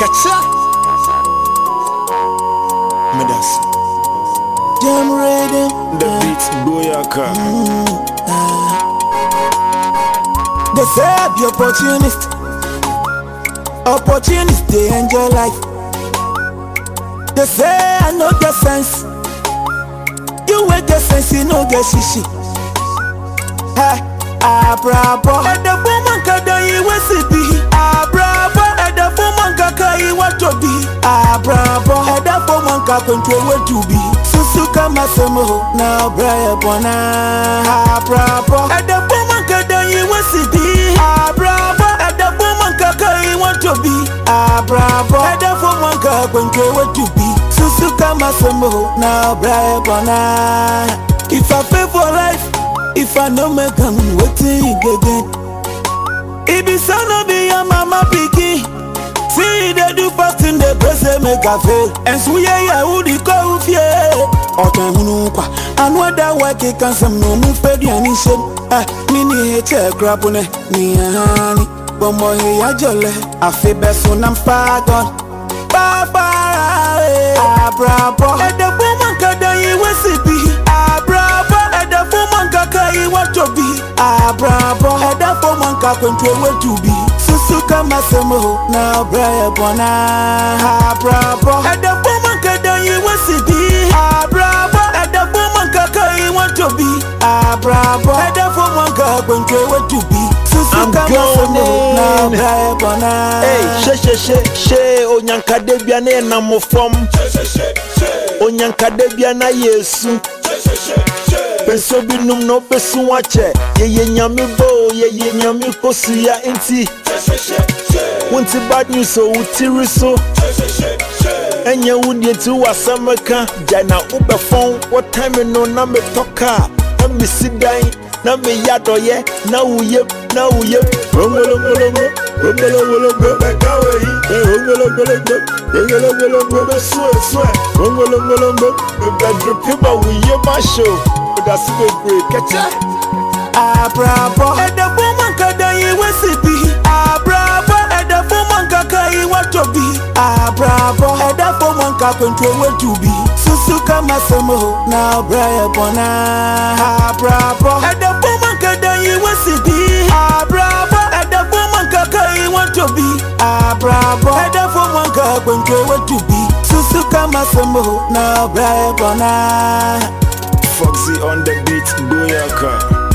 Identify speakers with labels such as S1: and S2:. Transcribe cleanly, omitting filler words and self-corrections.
S1: Kacha Medas
S2: Jam ready.
S1: The beat Boyaka.
S2: They say be opportunist. Opportunist, they enjoy life. They say I know get sense. You will get sense, you know get shishi. Hey, bravo. And the woman can you will see be. Bravo. And the woman can you want to be. Bravo. And the woman can control what to be. Susuka masomo now brave bona. Bravo. And the woman can you will see be. Bravo. And the woman can you want to be. Bravo. And the woman can control what to be. Susuka masomo now brave bona. If I pay for life, if I know me come waiting again. It be son of your mama picky. See they do fast in the press make a fail. And so yeah, who the call fear. Otamunuka. And what that work it can some no move pedi and shame. Mini hate grab on it. Me honey. But more here jolly. I feel best when I'm far gone. Papa. Bravo. And the woman can you will see be. Bravo. And the woman can you want to be. Bravo. And the woman can control what to be. Susuka masomo now brave bona. Bravo. And the woman can you will see be. Bravo. And the woman can you want to be. Bravo. And the woman can control what to be. Susuka masomo now brave bona.
S3: Hey, she onyanka debia na na mofom. Onyanka debia na Yesu. Penso binum no besu wache. Ye nyame bo, ye nyame kosia inti. Wonti bad news so utiri so. Enye wudie ti wasameka. Jana ube phone. What time no na me toka. Na me sidai. Na me yadoye. Na uye. Rongolongolongo. Rongolongolongo. Bekawe. Rongolongolongo. Rongolongolongo. Swe. Rongolongolongo. Bedroom people we hear my show. That's the great catcher.
S2: Bravo. And the woman can you will see be. Bravo. And the woman can you want to be. Bravo. And the woman can control what to be. Susuka masomo now brave bona. Bravo. And the woman can you will see be. Bravo. And the woman can you want to be. Bravo. And the woman can control what to be. Susuka masomo now brave bona.
S1: Foxy on the beat Boyaka.